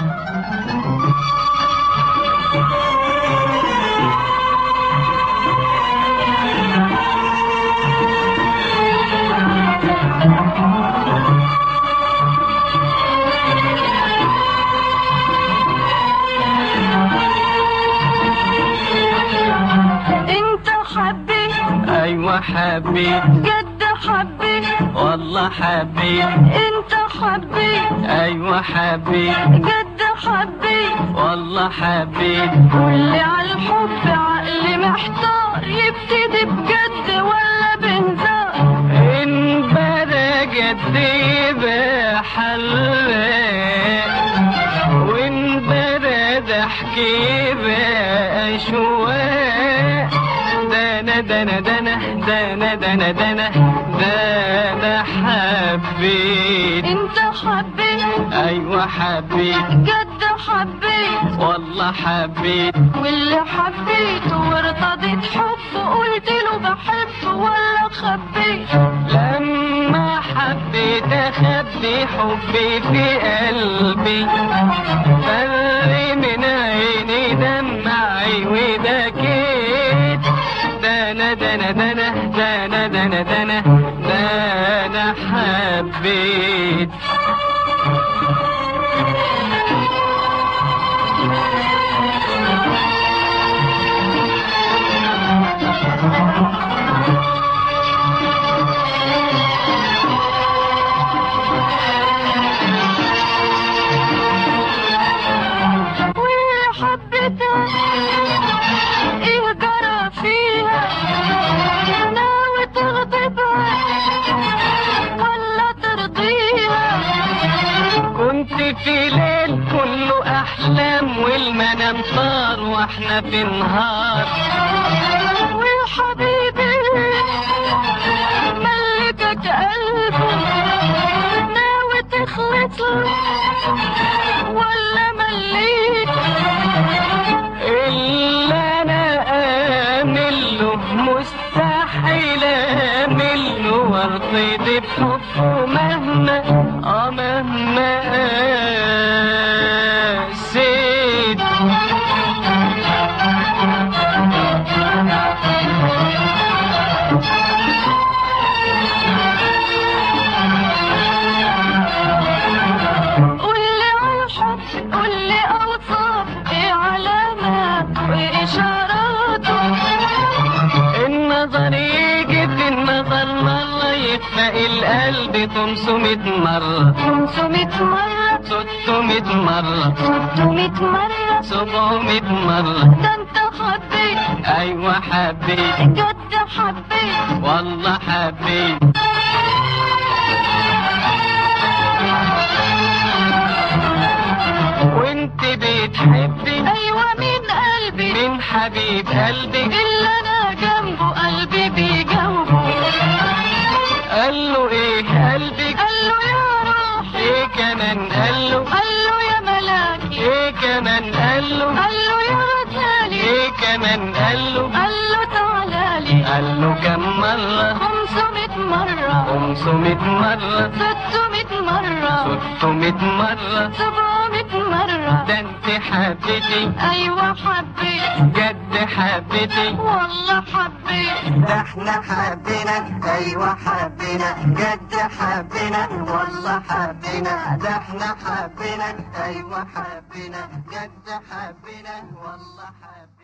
ايوه حبيت جد حبيت والله حبيت انت حبيت ايوه حبيت جد حبيت والله حبيت قولي على الحب عقلي محتار يبتدي بجد ولا بهزار ان بدا جد يبقى حلال وان بدا ضحك يبقى شواق ده حبيت انت حبيت ايوه حبيت جد حبيت والله حبيت واللي حبيته وارتضيت حب قلت له بحب ولا خبيت لما حبيت اخبي حبي في قلبي فري من عيني دمعي وبكيت انا حبيت واللي حبيتها ايه جرى فيها ناوي تغضبها ولا ترضيها كنت في ليل كله احلام والمنام طار واحنا في نهار وحبيبي ملكك قلبه ناوي تخلص ولا مليت اللي انا امل له مستحيل امل له وارتضي بحبه مهما قسيت قولي على الحب قولي اوصاف ايه علامات وايه اشاراته النظر يجي في النظر مرة يخفى القلب 500 مرة 500 مرة 600 مرة 600 مرة 700 مرة ده انت حبيت ايوه حبيت جد حبيت والله حبيت وانت بتحبي ايوه من قلبي من حبيب قلبي اللي انا جنبه قلبي بيجاوبه قال له ايه قلبك قال له يا روحي ايه كمان قال له يا ملاكي ايه كمان قال له يا غزالي ايه كمان قال له تعالالي قال له كم مرة 500 مرة 500 مرة 600 مرة 600 مرة 700 مرة ده انت حبيتي ايوه حبيت جد حبيتي والله حبيت ده احنا حبينا ايوه حبينا جد حبينا والله حبينا ده احنا حبينا ايوه حبينا جد حبينا والله حبينا